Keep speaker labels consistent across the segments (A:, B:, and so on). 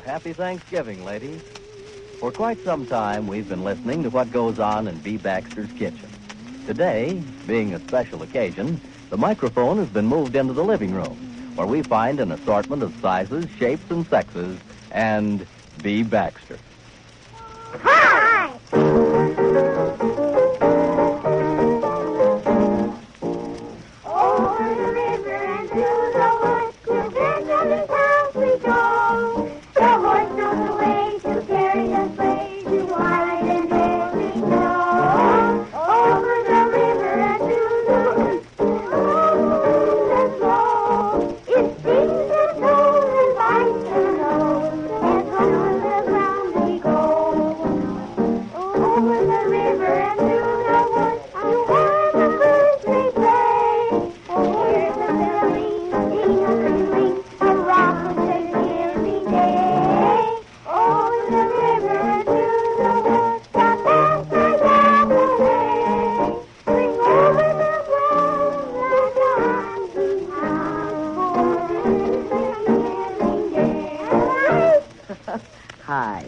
A: Happy Thanksgiving, ladies. For quite some time, we've been listening to what goes on in B. Baxter's kitchen. Today, being a special occasion, the microphone has been moved into the living room, where we find an assortment of sizes, shapes, and sexes, and B. Baxter.
B: Hi! Over the river and through the woods, to Benjamin's house we go. The horse knows the way to carry us way to wide and deadly snow. Over the river and through the woods, smooth and slow. It stings and toes and bites and nose, and through the ground we go. Over the river and through the woods, to where the birds may play. Oh, here's the belly, sing a ring, a rock of Thanksgiving Day. Over the river and through the woods, the pastors have the hay. Bring over the ground the dancing house for Thanksgiving Day.
C: Hi.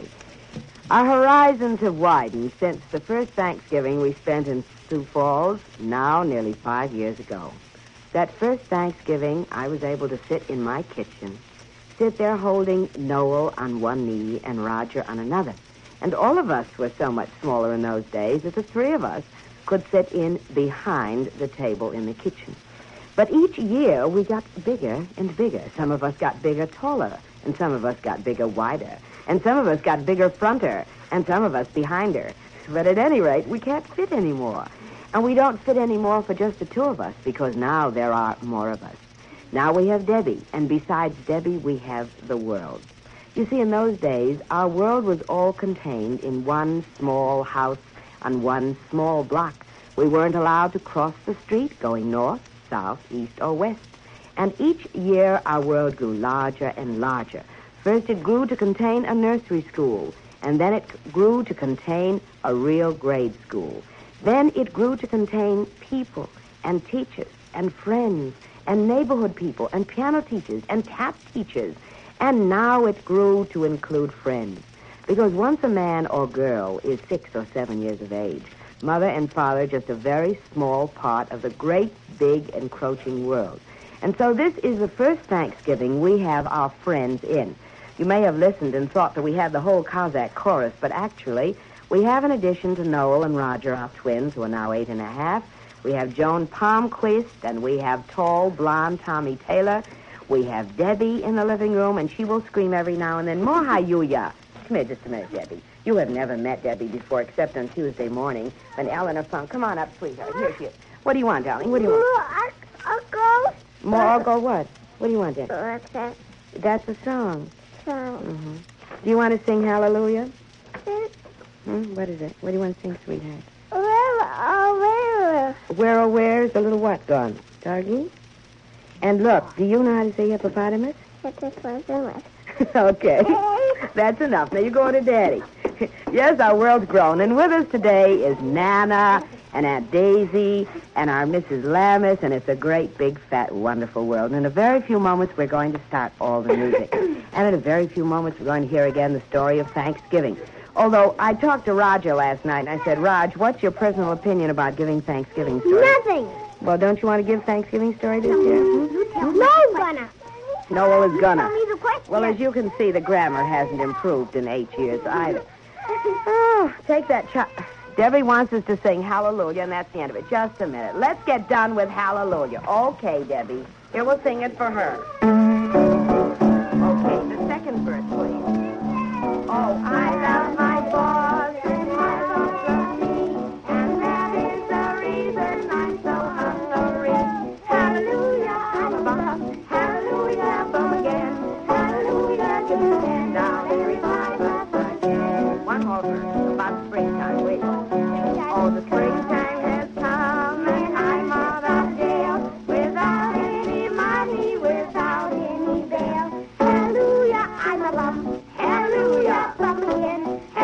C: Our horizons have widened since the first Thanksgiving we spent in Sioux Falls, now nearly 5 years ago. That first Thanksgiving, I was able to sit in my kitchen, sit there holding Noel on one knee and Roger on another. And all of us were so much smaller in those days that the three of us could sit in behind the table in the kitchen. But each year we got bigger and bigger. Some of us got bigger, taller, and some of us got bigger, wider. And some of us got bigger fronter, and some of us behinder. But at any rate, we can't fit anymore. And we don't fit anymore for just the two of us, because now there are more of us. Now we have Debbie, and besides Debbie, we have the world. You see, in those days, our world was all contained in one small house on one small block. We weren't allowed to cross the street going north, south, east, or west. And each year, our world grew larger and larger. First, it grew to contain a nursery school, and then it grew to contain a real grade school. Then it grew to contain people and teachers and friends and neighborhood people and piano teachers and tap teachers. And now it grew to include friends. Because once a man or girl is 6 or 7 years of age, mother and father are just a very small part of the great, big, encroaching world. And so this is the first Thanksgiving we have our friends in. You may have listened and thought that we had the whole Cossack chorus, but actually, we have, in addition to Noel and Roger, our twins, who are now 8 1/2, we have Joan Palmquist, and we have tall, blonde Tommy Taylor. We have Debbie in the living room, and she will scream every now and then, "More hi-yuya." Come here just a minute, Debbie. You have never met Debbie before, except on Tuesday morning, when Eleanor Funk. Come on up, sweetheart. Here she is. What do you want, darling? What do you want?
B: Uncle.
C: More Uncle what? What do you want, Debbie?
B: What's that
C: That's a song.
B: song?
C: Mm-hmm. Do you want to sing Hallelujah? What is it? What do you want to sing, sweetheart? Where, oh, where is the little what gone? Doggy? And look, do you know how to say hippopotamus? Okay. That's enough. Now you go to Daddy. Yes, our world's grown. And with us today is Nana and Aunt Daisy and our Mrs. Lammis, and it's a great, big, fat, wonderful world. And in a very few moments, we're going to start all the music. And in a very few moments, we're going to hear again the story of Thanksgiving. Although I talked to Roger last night, and I said, Raj, what's your personal opinion about giving Thanksgiving stories?
B: Nothing.
C: Well, don't you want to give Thanksgiving story this year?
B: No, gonna.
C: Noel is gonna.
B: Tell me the question.
C: Well, as you can see, the grammar hasn't improved in 8 years either. Oh, take that Debbie wants us to sing Hallelujah, and that's the end of it. Just a minute. Let's get done with Hallelujah. Okay, Debbie. Here, we'll sing it for her. Okay, the second verse, please. Oh, I love my boss, and my boss loves me, and that is the reason I'm so hungry. Hallelujah, I'm a boss. Hallelujah, come again. Hallelujah, give me hand down and revive us again. One more verse about springtime, wait. Oh, the springtime has come, and I'm out of jail, without any money, without any bail. Hallelujah, I'm a bum. Hallelujah, come again.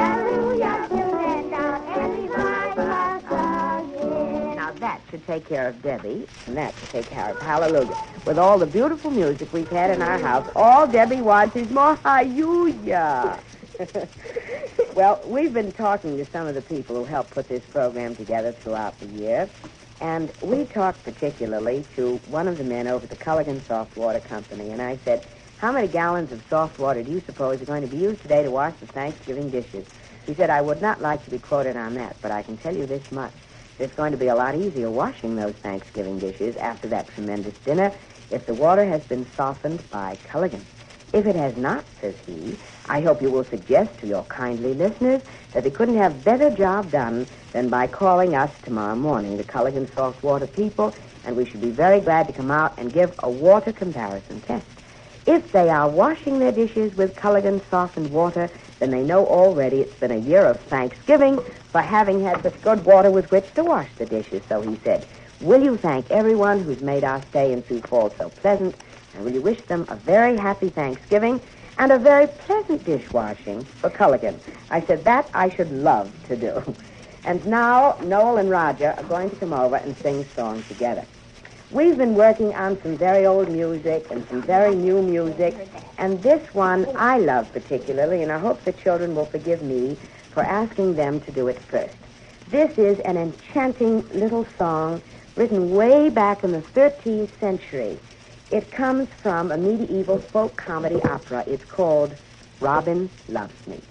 C: that should take care of Debbie, and that should take care of Hallelujah. With all the beautiful music we've had in our house, all Debbie wants is more Hallelujah. Well, we've been talking to some of the people who helped put this program together throughout the year, and we talked particularly to one of the men over at the Culligan Soft Water Company, and I said, how many gallons of soft water do you suppose are going to be used today to wash the Thanksgiving dishes? He said, I would not like to be quoted on that, but I can tell you this much. It's going to be a lot easier washing those Thanksgiving dishes after that tremendous dinner if the water has been softened by Culligan. If it has not, says he, I hope you will suggest to your kindly listeners that they couldn't have better job done than by calling us tomorrow morning, the Culligan Soft Water people, and we should be very glad to come out and give a water comparison test. If they are washing their dishes with Culligan softened water, then they know already it's been a year of Thanksgiving for having had such good water with which to wash the dishes. So he said, will you thank everyone who's made our stay in Sioux Falls so pleasant, and will you wish them a very happy Thanksgiving and a very pleasant dishwashing for Culligan? I said, that I should love to do. And now Noel and Roger are going to come over and sing songs together. We've been working on some very old music and some very new music, and this one I love particularly, and I hope the children will forgive me for asking them to do it first. This is an enchanting little song written way back in the 13th century. It comes from a medieval folk comedy opera. It's called Robin Loves Me.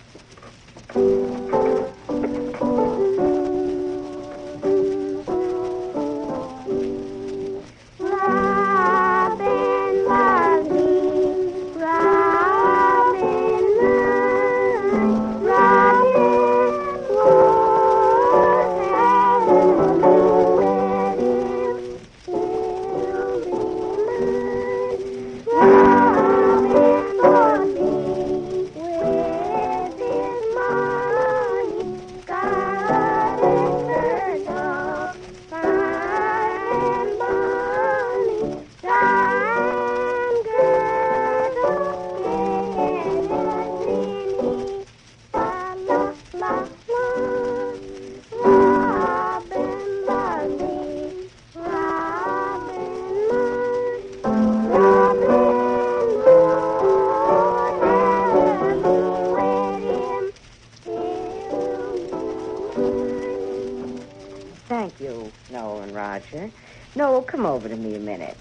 C: Thank you, Noel and Roger. Noel, come over to me a minute.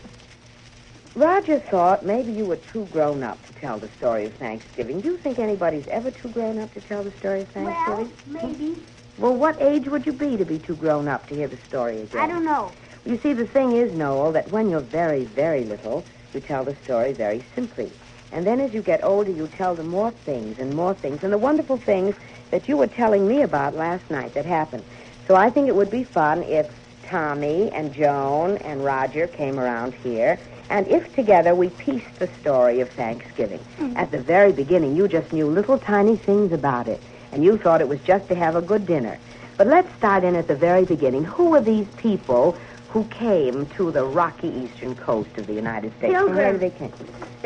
C: Roger thought maybe you were too grown up to tell the story of Thanksgiving. Do you think anybody's ever too grown up to tell the story of Thanksgiving?
B: Well, maybe.
C: Well, what age would you be to be too grown up to hear the story again?
B: I don't know.
C: You see, the thing is, Noel, that when you're very, very little, you tell the story very simply. And then as you get older, you tell them more things and more things, and the wonderful things that you were telling me about last night that happened. So I think it would be fun if Tommy and Joan and Roger came around here, and if together we pieced the story of Thanksgiving.
B: Mm-hmm.
C: At the very beginning, you just knew little tiny things about it, and you thought it was just to have a good dinner. But let's start in at the very beginning. Who were these people who came to the rocky eastern coast of the United States?
B: Pilgrims.
C: Where did they came?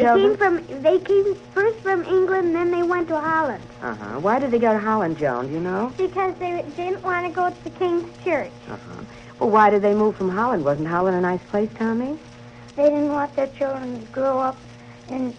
B: They came first from England, then they went to Holland.
C: Uh-huh. Why did they go to Holland, Joan? Do you know?
B: Because they didn't want to go to the King's Church.
C: Uh-huh. Well, why did they move from Holland? Wasn't Holland a nice place, Tommy?
B: They didn't want their children to grow up and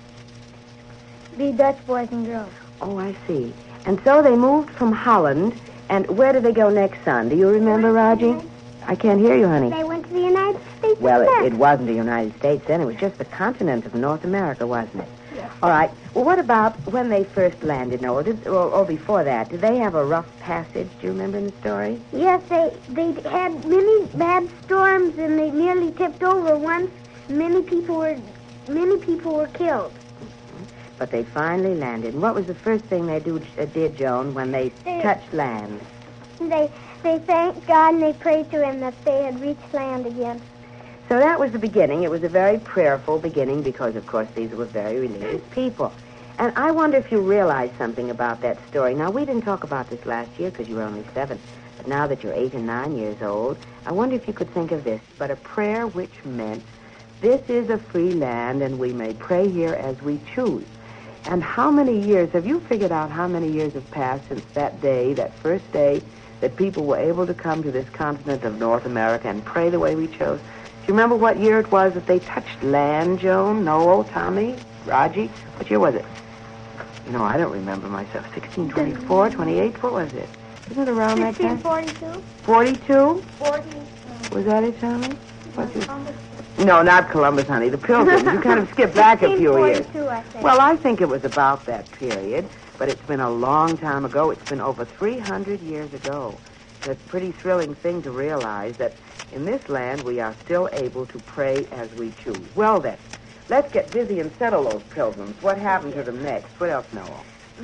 B: be Dutch boys and girls.
C: Oh, I see. And so they moved from Holland, and where did they go next, son? Do you remember, Roger? I can't hear you, honey.
B: They went to the United States.
C: Well,
B: of
C: it wasn't the United States then. It was just the continent of North America, wasn't it?
B: Yes.
C: All right. Well, what about when they first landed, Noel? Or before that? Did they have a rough passage? Do you remember in the story?
B: Yes, they had many bad storms, and they nearly tipped over once. Many people were killed.
C: But they finally landed. And what was the first thing they did, Joan, when they touched land?
B: They thanked God and they prayed to him that they had reached land again.
C: So that was the beginning. It was a very prayerful beginning because, of course, these were very religious people. And I wonder if you realize something about that story. Now, we didn't talk about this last year because you were only 7. But now that you're 8 and 9 years old, I wonder if you could think of this. But a prayer which meant, this is a free land and we may pray here as we choose. And how many years, have you figured out how many years have passed since that day, that first day that people were able to come to this continent of North America and pray the way we chose. Do you remember what year it was that they touched land, Joan? Noel, Tommy, Raji? What year was it? I don't remember myself. 1624, 28? What was it? Isn't it around that time?
B: 1642.
C: 42?
B: 40.
C: Was that it, Tommy? No, not Columbus, honey. The Pilgrims. You kind of skipped back a few years.
B: 1642, I think.
C: Well, I think it was about that period, but it's been a long time ago. It's been over 300 years ago. It's a pretty thrilling thing to realize that in this land we are still able to pray as we choose. Well, then, let's get busy and settle those pilgrims. What happened to them next? What else, Noel?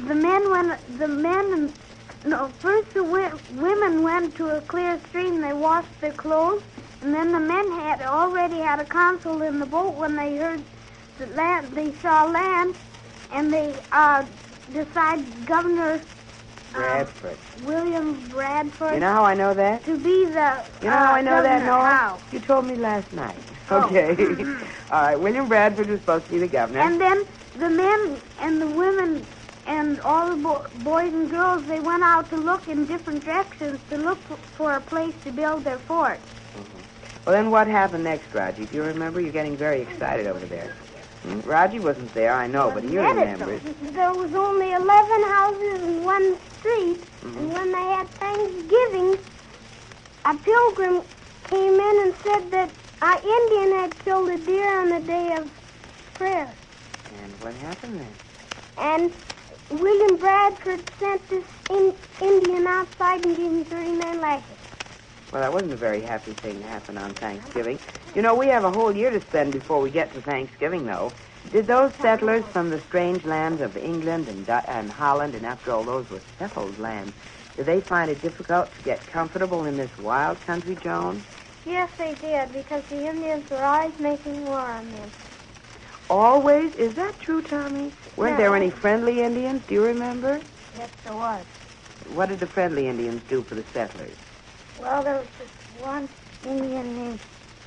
B: First the women went to a clear stream. They washed their clothes, and then the men had already had a council in the boat when they heard the land. They saw land, and they decided Governor
C: Bradford.
B: William Bradford.
C: You know how I know that?
B: To be the
C: You know how I know that,
B: governor.
C: Noel?
B: How?
C: You told me last night.
B: Oh.
C: Okay. All right, William Bradford was supposed to be the governor.
B: And then the men and the women and all the boys and girls, they went out to look in different directions to look for a place to build their fort.
C: Well, then what happened next, Raji? Do you remember? You're getting very excited over there. Raji wasn't there, I know, but he remembers.
B: There was only 11 houses in one street, and when they had Thanksgiving, a pilgrim came in and said that an Indian had killed a deer on the day of prayer.
C: And what happened then?
B: And William Bradford sent this Indian outside and gave him 39 lashes.
C: Well, that wasn't a very happy thing to happen on Thanksgiving. We have a whole year to spend before we get to Thanksgiving, though. Did those settlers from the strange lands of England and Holland, and after all, those were settled lands, did they find it difficult to get comfortable in this wild country, Joan?
B: Yes, they did, because the Indians were always making war on them.
C: Always? Is that true, Tommy? Weren't there any friendly Indians? Do you remember?
B: Yes, there was.
C: What did the friendly Indians do for the settlers?
B: Well, there was this one Indian named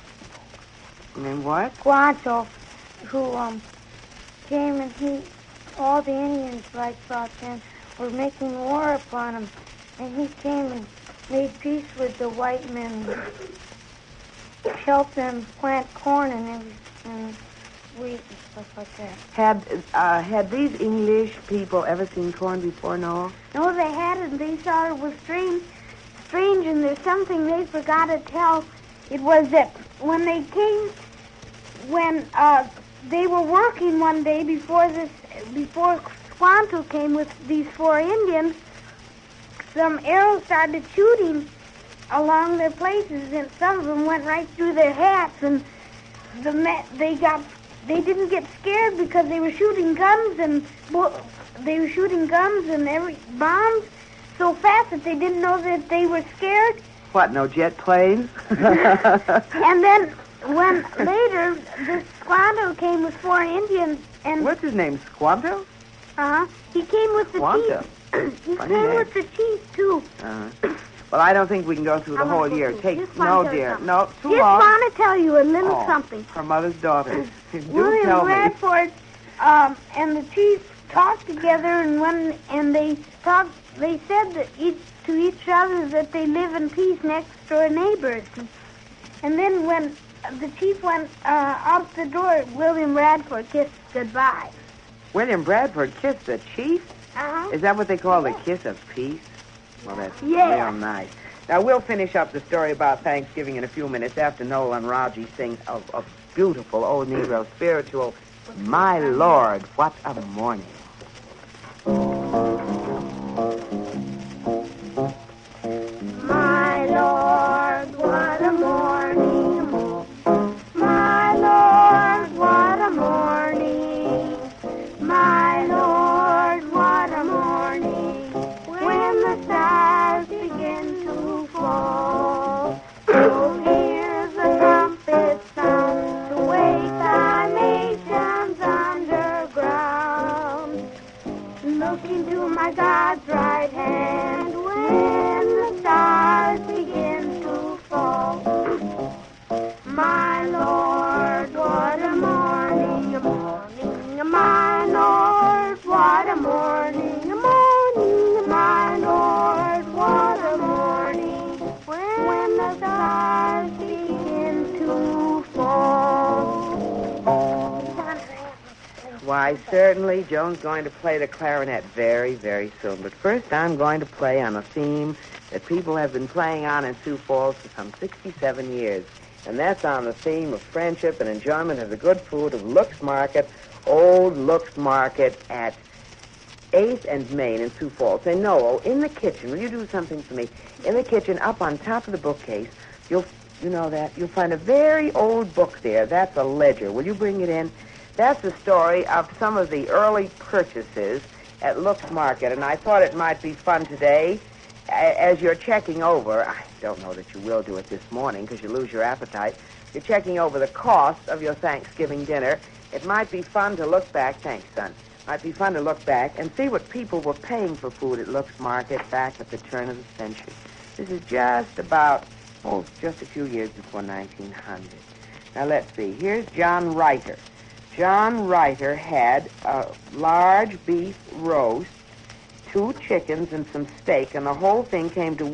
C: And what?
B: Guancho who came, and all the Indians, thought then, were making war upon him. And he came and made peace with the white men, helped them plant corn and wheat and stuff like that.
C: Had these English people ever seen corn before, Noel?
B: No, they hadn't. They thought it was strange, and there's something they forgot to tell. It was that when they came, they were working one day before Squanto came with these 4 Indians, some arrows started shooting along their places, and some of them went right through their hats, and they didn't get scared because they were shooting guns and every bombs so fast that they didn't know that they were scared.
C: What, no jet planes?
B: And then when later this Squanto came with 4 Indians and
C: What's his name, Squanto?
B: he came with the
C: Squanto.
B: chief. He
C: Funny
B: came
C: name.
B: with the chief too.
C: Well, I don't think we can go through the
B: I'm
C: whole
B: gonna
C: year.
B: go
C: Take
B: through. Just
C: no,
B: wanna tell you
C: dear.
B: something.
C: No, too
B: Just
C: long.
B: want to tell you a little
C: Oh,
B: something.
C: Her mother's daughter. Do
B: William
C: tell me.
B: Bradford and the chief talked together, and they said that to each other that they live in peace next door neighbors. And then when the chief went out the door, William Bradford kissed goodbye.
C: William Bradford kissed the chief?
B: Uh-huh.
C: Is that what they call the kiss of peace? Well, that's
B: Yeah.
C: real nice. Now, we'll finish up the story about Thanksgiving in a few minutes after Noel and Raji sing a beautiful old Negro spiritual, My Lord, What a Morning.
B: My Lord, what a morning. My Lord, what a morning. My Lord, what a morning. When the stars begin to fall. So hear the trumpet sound to wake the nations underground.
C: Why, certainly, Joan's going to play the clarinet very, very soon. But first, I'm going to play on a theme that people have been playing on in Sioux Falls for some 67 years. And that's on the theme of friendship and enjoyment of the good food of Look's Market, Old Look's Market at 8th and Main in Sioux Falls. Say, Noel, in the kitchen, will you do something for me? In the kitchen, up on top of the bookcase, you'll find a very old book there. That's a ledger. Will you bring it in? That's the story of some of the early purchases at Look's Market, and I thought it might be fun today as you're checking over. I don't know that you will do it this morning because you lose your appetite. You're checking over the cost of your Thanksgiving dinner. It might be fun to look back. Thanks, son. Might be fun to look back and see what people were paying for food at Look's Market back at the turn of the century. This is just about, just a few years before 1900. Now, let's see. Here's John Reiter. John Reiter had a large beef roast, 2 chickens, and some steak, and the whole thing came to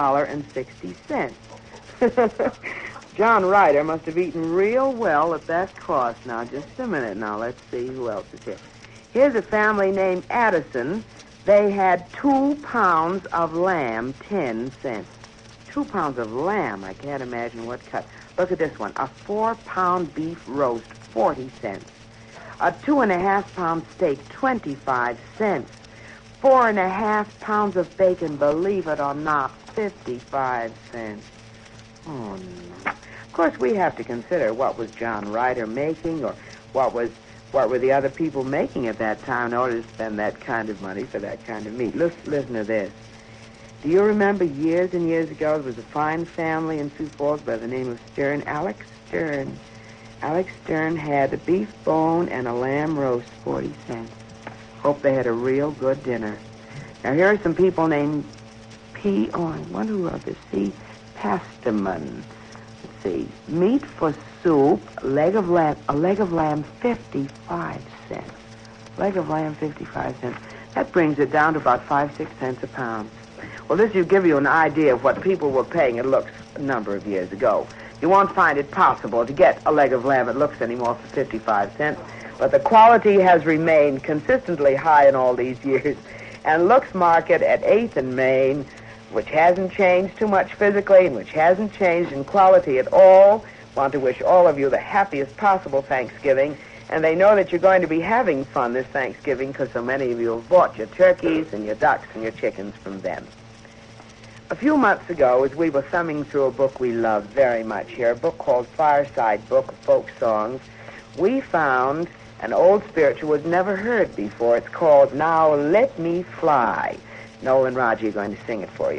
C: $1.60. John Reiter must have eaten real well at that cost. Now, just a minute. Now, let's see who else is here. Here's a family named Addison. They had 2 pounds of lamb, 10 cents. 2 pounds of lamb. I can't imagine what cut. Look at this one. A 4-pound beef roast, 40 cents. A 2.5-pound steak, 25 cents. 4.5 pounds of bacon, believe it or not, 55 cents. Oh, no. Of course, we have to consider what was John Reiter making, or what were the other people making at that time in order to spend that kind of money for that kind of meat. Listen to this. Do you remember years and years ago, there was a fine family in Sioux Falls by the name of Stern, Alex Stern. Alex Stern had a beef bone and a lamb roast, 40 cents. Hope they had a real good dinner. Now, here are some people named I wonder who wrote this. C. Pasterman. Let's see. Meat for soup, a leg of lamb, 55 cents. Leg of lamb, 55 cents. That brings it down to about 5-6 cents a pound. Well, this will give you an idea of what people were paying at Look's a number of years ago. You won't find it possible to get a leg of lamb at Look's anymore for 55 cents, but the quality has remained consistently high in all these years. And Look's Market at 8th and Main, which hasn't changed too much physically and which hasn't changed in quality at all, want to wish all of you the happiest possible Thanksgiving. And they know that you're going to be having fun this Thanksgiving because so many of you have bought your turkeys and your ducks and your chickens from them. A few months ago, as we were thumbing through a book we loved very much here, a book called Fireside Book of Folk Songs, we found an old spiritual was never heard before. It's called Now Let Me Fly. Noel and Roger are going to sing it for you.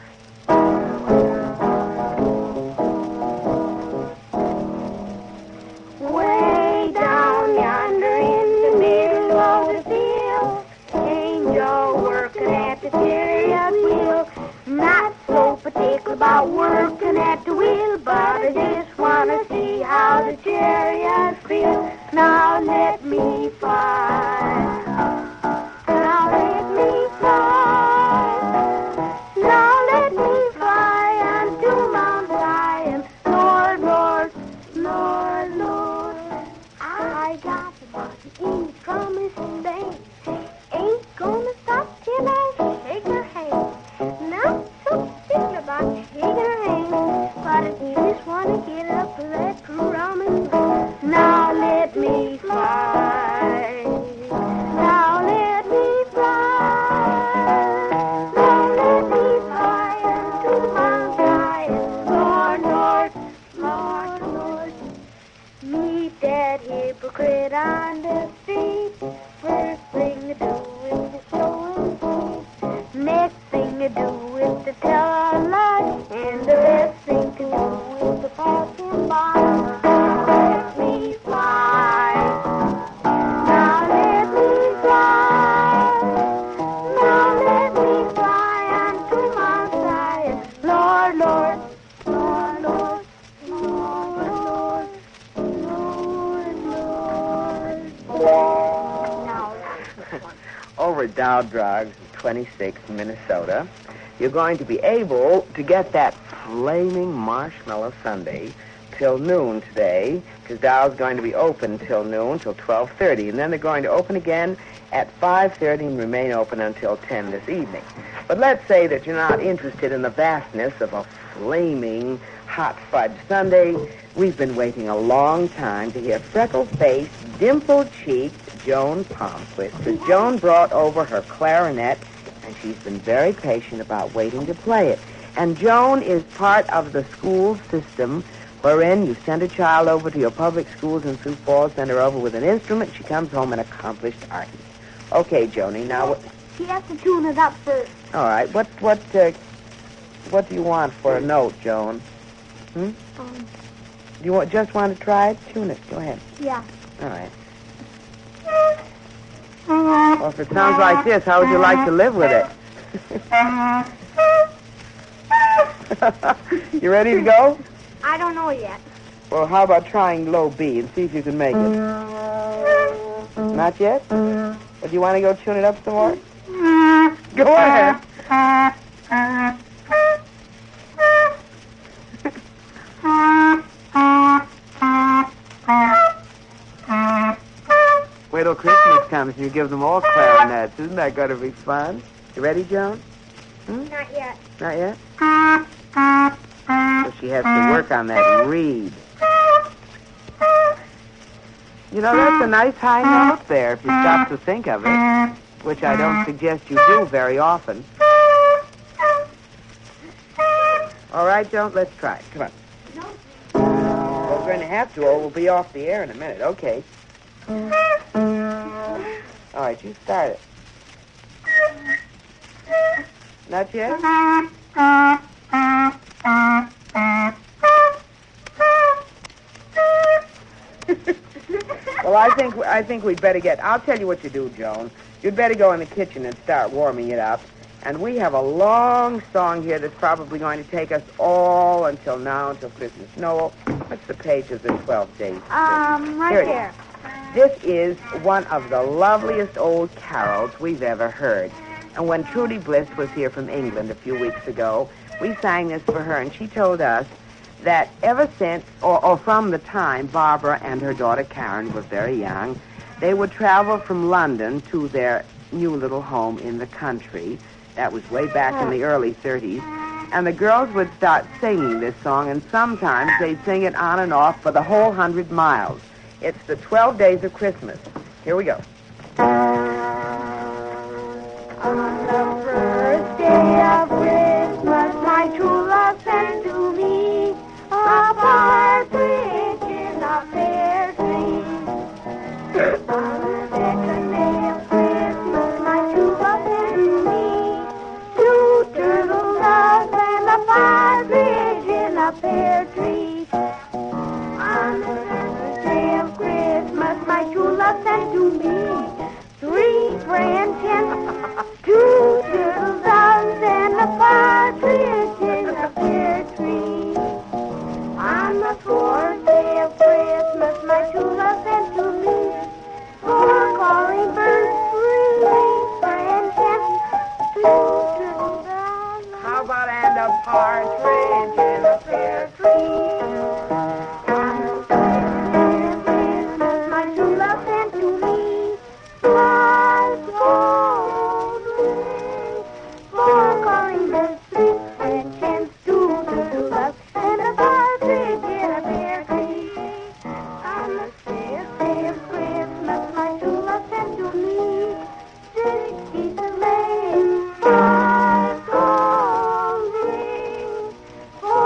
B: Way down yonder in the middle of the field, angel working at the chariot wheel. Not so particular about working at the wheel, but I just want to see how the chariot feels. Now let me fly. Now let me fly. Now let me fly unto Mount Zion. Lord, Lord, Lord, Lord. I got in promised land. Ain't gonna stop till I shake her hand. Not so particular about shaking her hand, but I just want to get up to that promised land. Now let me fly. Now let me fly. Now let me fly unto Mount Zion. Lord, Lord, Lord, Lord. Meet that hypocrite on the street. First thing to do is to show him feet. Next thing to do is to tell a lie. And the best thing to do is to pass him by. Now let me fly. Now let me fly. Now let me fly unto Mount Zion. Lord, Lord, Lord, Lord, Lord, Lord, Lord. Now,
C: Over at Dow Drugs, 26, Minnesota, you're going to be able to get that flaming marshmallow sundae till noon today, because Dow's going to be open till noon, till 12:30, and then they're going to open again at 5:30 and remain open until 10 this evening. But let's say that you're not interested in the vastness of a flaming hot fudge sundae. We've been waiting a long time to hear freckle-faced, dimple-cheeked Joan Palmquist, because Joan brought over her clarinet, and she's been very patient about waiting to play it. And Joan is part of the school system wherein you send a child over to your public schools in Sioux Falls, send her over with an instrument, she comes home an accomplished artist. Okay, Joni, now...
B: He has to tune it up first.
C: All right, what do you want for a note, Joan? Do you just want to try it? Tune it. Go ahead.
B: Yeah.
C: All right. Well, if it sounds like this, how would you like to live with it? You ready to go?
B: I don't know yet.
C: Well, how about trying low B and see if you can make it? Not yet? Well, do you want to go tune it up some more? Go ahead. Wait till Christmas comes and you give them all clarinets. Isn't that going to be fun? You ready, Joan?
B: Not yet.
C: Not yet? So she has to work on that reed. You know, that's a nice high note there if you stop to think of it, which I don't suggest you do very often. All right, Joan, let's try it. Come on. Well, we're going to have to, or we'll be off the air in a minute. Okay. All right, you start it. Not yet? Well, I think we'd better I'll tell you what you do, Joan. You'd better go in the kitchen and start warming it up. And we have a long song here that's probably going to take us all until Christmas. No, what's the page of the 12 days?
B: Right
C: Here it
B: there.
C: This is one of the loveliest old carols we've ever heard. And when Trudy Bliss was here from England a few weeks ago, we sang this for her, and she told us that ever since, or from the time Barbara and her daughter Karen were very young, they would travel from London to their new little home in the country. That was way back in the early 30s. And the girls would start singing this song, and sometimes they'd sing it on and off for the whole 100 miles. It's the 12 Days of Christmas. Here we go.
B: On the first day of Christmas, my true love sent to me a partridge in a pear tree. On the second day of Christmas, my true love sent to me two turtle doves and a partridge in a pear tree. On the third day of Christmas, my true love sent to me three French hens, two turtle doves, and a partridge in a pear tree. On the fourth day of Christmas, my true love sent to me four calling birds, three French hens, two turtle doves.
C: How about and a partridge in a pear tree?
B: On the fifth day of Christmas, my true love sent to me five gold rings, four calling birds, three French hens, two turtle doves, and a partridge in a pear tree. On the sixth day of Christmas, my true love sent to me 6 geese a-laying, five gold rings, four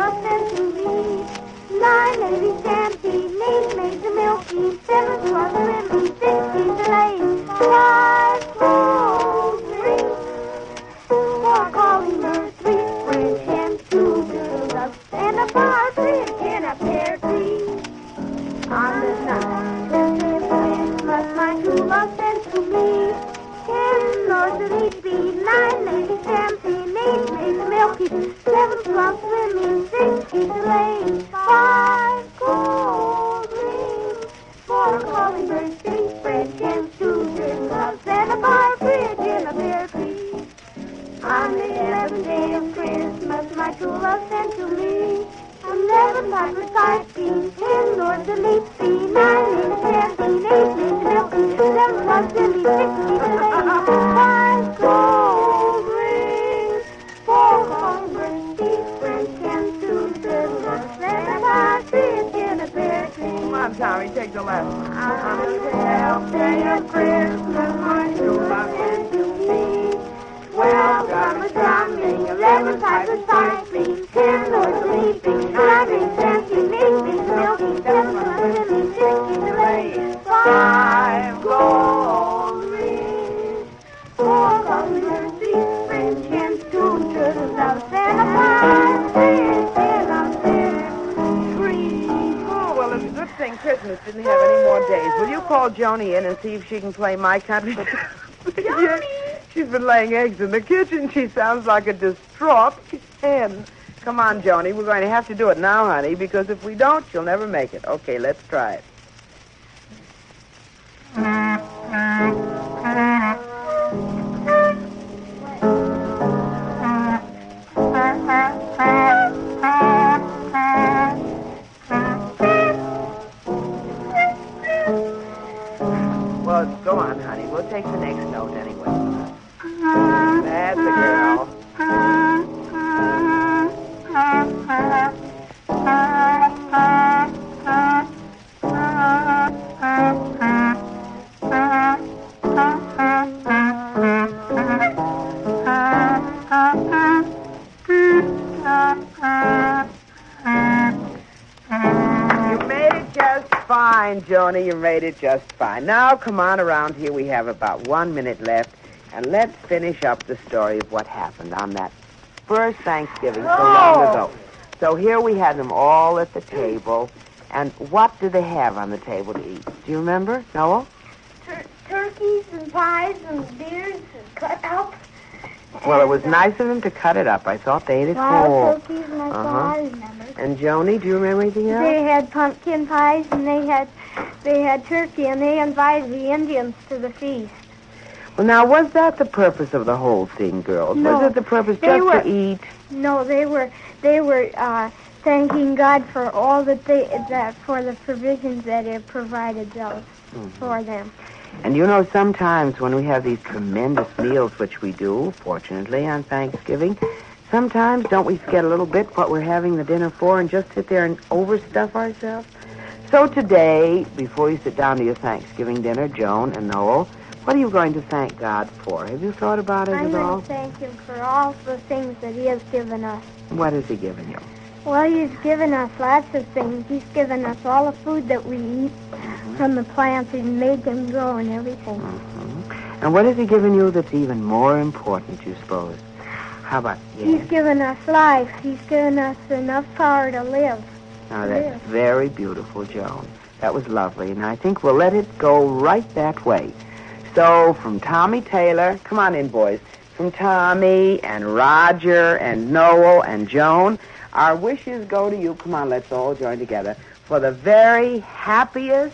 B: love sent to me. 9 ladies dancing, 8 maids a milking, 7 swans swimming, 6 geese a laying, 5 gold rings, 4 calling birds, 3 French hens, 2 doves, and a partridge in a pear tree. On the night of Christmas, my true love sent to me 10 lords of leaping, 9 ladies dancing, 8 maids a milking, 7 swans swimming, 6 geese a laying, 5 gold rings, 4 calling birds, 3 French hens, 2 doves, and a partridge in a pear tree. On the 11th day of Christmas, my true love sent to me 11 pipers piping, 10 lords a leaping, 9 ladies dancing, 8 maids milking, 7 swans swimming, 6 geese a laying, 5 gold rings, 4 calling birds, 3 French hens, 2 doves, and a partridge in a pear tree.
D: Come on, Tommy, take the left.
B: On the 12th day of Christmas, my true love sent to me 12 drummers drumming, 11 pipers piping, 10 lords a leaping, 9 ladies dancing, 8 maids milking, 7 swans swimming, 6 geese a laying, 5 gold rings, 4 calling birds, 3 French hens, 2 turtle doves, and a partridge in a pear tree.
D: Oh, well, it's a good thing Christmas didn't have any more days. Will you call Joni in and see if she can play My Country?
B: Joni!
D: She's been laying eggs in the kitchen. She sounds like a distraught hen. Come on, Joni. We're going to have to do it now, honey, because if we don't, she'll never make it. Okay, let's try it. Well, go on, honey. We'll take the next note anyway. That's a girl. You made it just fine, Joni. You made it just fine. Now, come on around here. We have about 1 minute left. And let's finish up the story of what happened on that first Thanksgiving so long ago. So here we had them all at the table. And what did they have on the table to eat? Do you remember, Noel?
B: Turkeys and pies and beers and cut up.
D: Well, it was nice of them to cut it up. I thought they ate it
B: Wild
D: whole.
B: turkeys and I thought I remember.
D: And Joni, do you remember anything else?
B: They had pumpkin pies and they had turkey and they invited the Indians to the feast.
D: Well, now, was that the purpose of the whole thing, girls?
B: No.
D: Was it the purpose
B: They
D: just
B: were-
D: to eat?
B: No, they were thanking God for all that for the provisions that He provided those for them.
D: And you know, sometimes when we have these tremendous meals, which we do, fortunately, on Thanksgiving, sometimes don't we forget a little bit what we're having the dinner for and just sit there and overstuff ourselves? So today, before you sit down to your Thanksgiving dinner, Joan and Noel, what are you going to thank God for? Have you thought about it
B: I'm
D: at
B: going
D: all?
B: to thank Him for all the things that He has given us.
D: What has He given you?
B: Well, He's given us lots of things. He's given us all the food that we eat from the plants and made them grow and everything.
D: And what has He given you that's even more important, you suppose? How about
B: He's given us life. He's given us enough power to live.
D: Now, that's very beautiful, Joan. That was lovely, and I think we'll let it go right that way. So, from Tommy Taylor, come on in, boys. From Tommy and Roger and Noel and Joan, our wishes go to you. Come on, let's all join together for the very happiest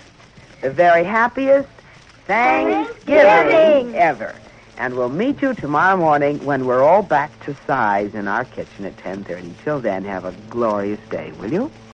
D: Thanksgiving ever. And we'll meet you tomorrow morning when we're all back to size in our kitchen at 10:30. Till then, have a glorious day, will you?